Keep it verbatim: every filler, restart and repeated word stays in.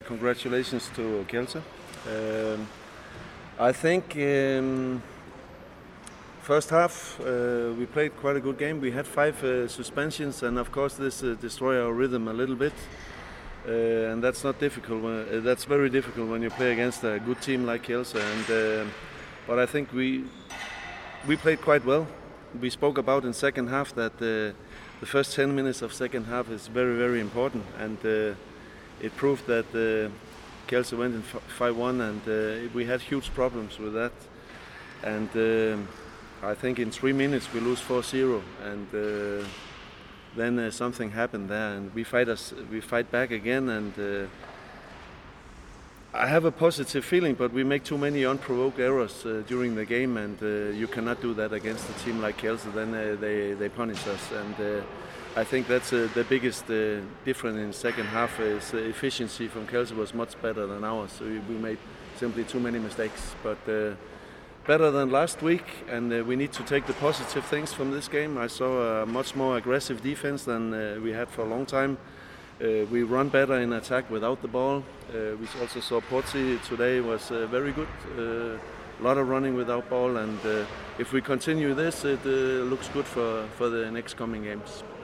congratulations to Kielce. Um, I think um, first half uh, we played quite a good game. We had five uh, suspensions, and of course this uh, destroyed our rhythm a little bit. Uh, and that's not difficult. When, uh, that's very difficult when you play against a good team like Kielce. And uh, but I think we we played quite well. We spoke about in second half that uh, the first ten minutes of second half is very very important, and uh, it proved that uh, Kielce went in five one, and uh, we had huge problems with that. And uh, I think in three minutes we lose four zero, and uh, then uh, something happened there, and we fight us. We fight back again, and uh, I have a positive feeling. But we make too many unprovoked errors uh, during the game, and uh, you cannot do that against a team like Kielce. Then uh, they they punish us, and uh, I think that's uh, the biggest uh, difference in second half. Is uh, efficiency from Kielce was much better than ours. So we made simply too many mistakes, but. Uh, Better than last week, and uh, we need to take the positive things from this game. I saw a much more aggressive defense than uh, we had for a long time. Uh, we run better in attack without the ball. Uh, we also saw Porzi today was uh, very good. Uh, a lot of running without ball, and uh, if we continue this, it uh, looks good for, for the next coming games.